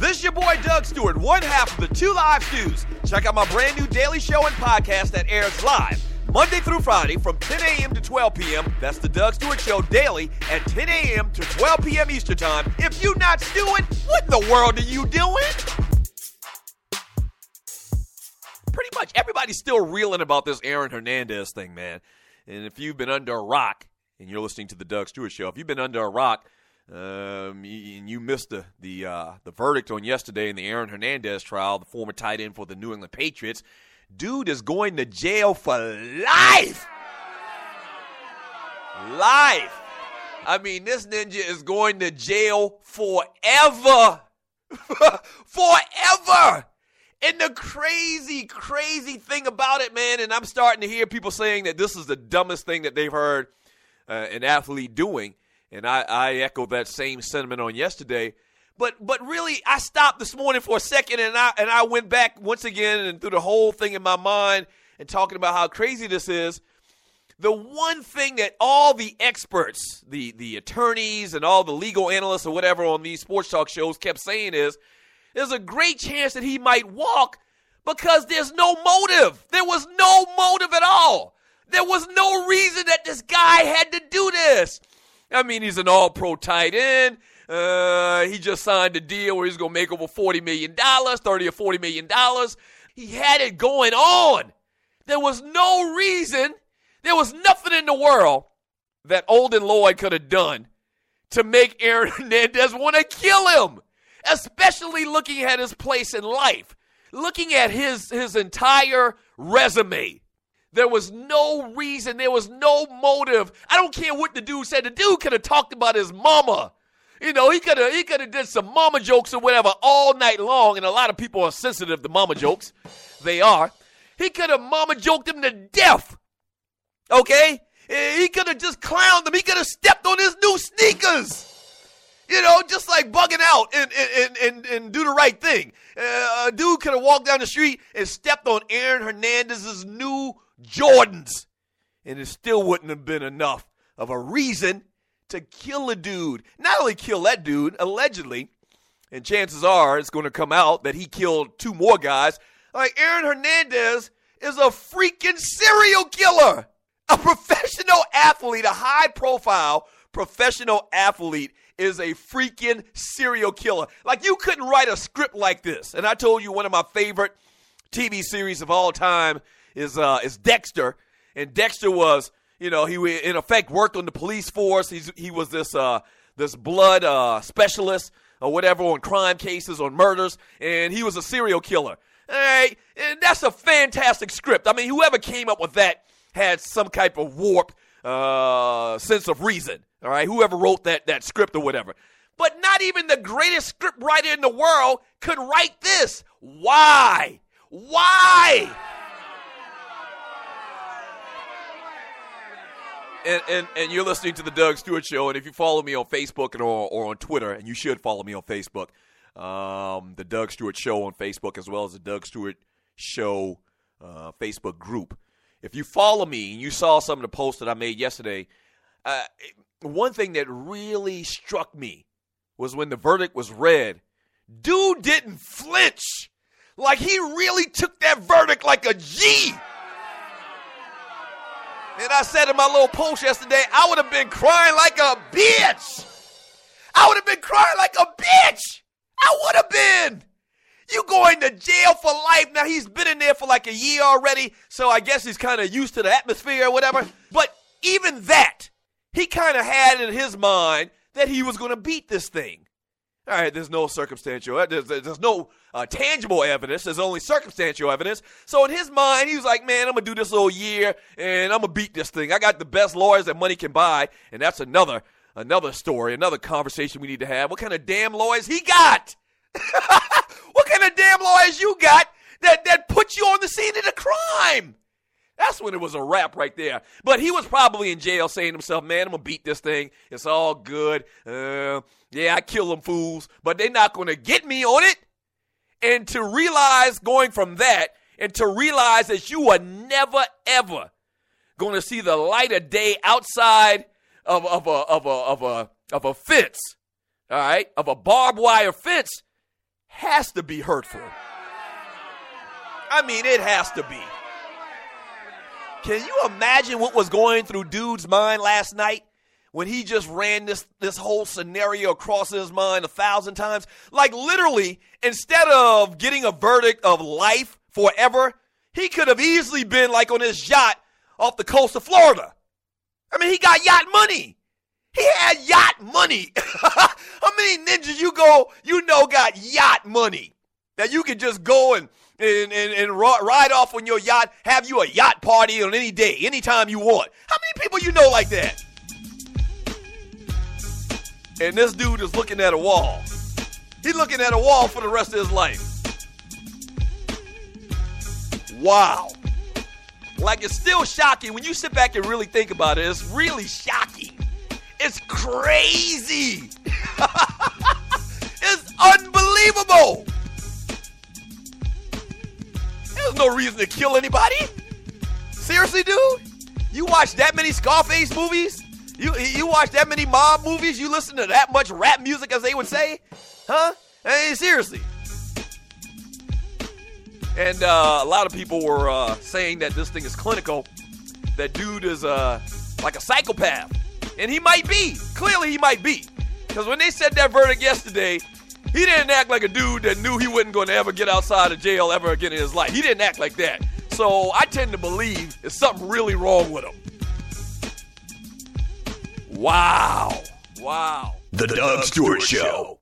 This is your boy Doug Stewart, one half of the Two Live Stews. Check out my brand new daily show and podcast that airs live Monday through Friday from 10 a.m. to 12 p.m. That's the Doug Stewart Show daily at 10 a.m. to 12 p.m. Eastern Time. If you not stewing, what in the world are you doing? Pretty much everybody's still reeling about this Aaron Hernandez thing, man. And if you've been under a rock, and you're listening to the Doug Stewart Show, if you've been under a rock, and you missed the verdict on yesterday in the Aaron Hernandez trial, the former tight end for the New England Patriots, dude is going to jail for life. Life. I mean, this ninja is going to jail forever. Forever. And the crazy thing about it, man, and I'm starting to hear people saying that this is the dumbest thing that they've heard an athlete doing. And I echo that same sentiment on yesterday. But really, I stopped this morning for a second, and I went back once again and through the whole thing in my mind and talking about how crazy this is. The one thing that all the experts, the attorneys and all the legal analysts or whatever on these sports talk shows kept saying is, there's a great chance that he might walk because there's no motive. There was no motive at all. There was no reason that this guy had to do this. I mean, he's an all-pro tight end. He just signed a deal where he's going to make over $40 million, $30 or $40 million. He had it going on. There was no reason, there was nothing in the world that Olden Lloyd could have done to make Aaron Hernandez want to kill him, especially looking at his place in life, looking at his entire resume. There was no reason. There was no motive. I don't care what the dude said. The dude could have talked about his mama. You know, he could have did some mama jokes or whatever all night long, and a lot of people are sensitive to mama jokes. They are. He could have mama joked him to death. Okay? He could have just clowned him. He could have stepped on his new sneakers. You know, just like bugging out and do the right thing. A dude could have walked down the street and stepped on Aaron Hernandez's new Jordans, and it still wouldn't have been enough of a reason to kill a dude. Not only kill that dude, allegedly, and chances are it's going to come out that he killed two more guys. Like, Aaron Hernandez is a freaking serial killer. A professional athlete, a high-profile professional athlete is a freaking serial killer. Like, you couldn't write a script like this. And I told you one of my favorite TV series of all time is Dexter, and Dexter was, you know, he in effect worked on the police force. He was this blood specialist or whatever on crime cases, on murders, and he was a serial killer. All right, and that's a fantastic script. I mean, whoever came up with that had some type of warped sense of reason. All right, whoever wrote that script or whatever. But not even the greatest script writer in the world could write this. Why? Why? And you're listening to the Doug Stewart Show, and if you follow me on Facebook or on Twitter, and you should follow me on Facebook, the Doug Stewart Show on Facebook, as well as the Doug Stewart Show Facebook group. If you follow me and you saw some of the posts that I made yesterday, one thing that really struck me was when the verdict was read, dude didn't flinch. Like, he really took that verdict like a G. And I said in my little post yesterday, I would have been crying like a bitch. I would have been crying like a bitch. I would have been. You going to jail for life. Now, he's been in there for like a year already, so I guess he's kind of used to the atmosphere or whatever. But even that, he kind of had in his mind that he was going to beat this thing. All right, there's no circumstantial, there's no tangible evidence. There's only circumstantial evidence. So in his mind, he was like, man, I'm going to do this little year, and I'm going to beat this thing. I got the best lawyers that money can buy, and that's another story, another conversation we need to have. What kind of damn lawyers he got? What kind of damn lawyers you got that put you on the scene of the crime? That's when it was a wrap right there. But he was probably in jail saying to himself, man, I'm going to beat this thing. It's all good. Yeah, I kill them fools, but they're not going to get me on it. And to realize going from that and to realize that you are never, ever going to see the light of day outside of a fence, all right, of a barbed wire fence, has to be hurtful. I mean, it has to be. Can you imagine what was going through dude's mind last night when he just ran this whole scenario across his mind 1,000 times? Like literally, instead of getting a verdict of life forever, he could have easily been like on his yacht off the coast of Florida. I mean, he got yacht money. He had yacht money. How many ninjas you know got yacht money that you could just go and ride off on your yacht, have you a yacht party on any day, anytime you want? How many people you know like that? And this dude is looking at a wall. He's looking at a wall for the rest of his life. Wow. Like, it's still shocking. When you sit back and really think about it, it's really shocking. It's crazy. It's unbelievable. There's no reason to kill anybody. Seriously, dude? You watch that many Scarface movies? You watch that many mob movies? You listen to that much rap music, as they would say? Huh? Hey, seriously. And a lot of people were saying that this thing is clinical. That dude is like a psychopath. And he might be. Clearly he might be. Because when they said that verdict yesterday, he didn't act like a dude that knew he wasn't going to ever get outside of jail ever again in his life. He didn't act like that. So I tend to believe there's something really wrong with him. Wow. Wow. The Doug Stewart Show.